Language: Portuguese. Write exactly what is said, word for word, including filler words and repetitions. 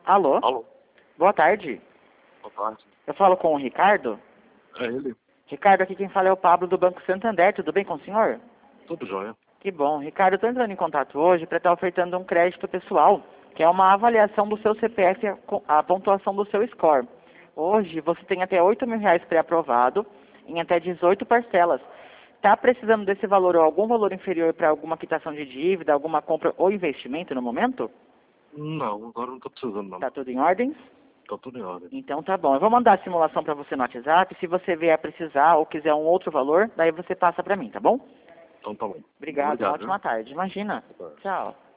Alô? Alô? Boa tarde. Boa tarde. Eu falo com o Ricardo. É ele? Ricardo, aqui quem fala é o Pablo do Banco Santander. Tudo bem com o senhor? Tudo jóia. Que bom. Ricardo, eu estou entrando em contato hoje para estar ofertando um crédito pessoal, que é uma avaliação do seu C P F, a co- a pontuação do seu score. Hoje você tem até oito mil reais pré-aprovado em até dezoito parcelas. Está precisando desse valor ou algum valor inferior para alguma quitação de dívida, alguma compra ou investimento no momento? Não, agora não tô precisando não. Está tudo em ordem? Tá tudo em ordem. Então tá bom. Eu vou mandar a simulação para você no WhatsApp. Se você vier precisar ou quiser um outro valor, daí você passa para mim, tá bom? Então tá bom. Obrigado, uma Obrigado, ótima viu? tarde. Imagina. Boa tarde. Tchau.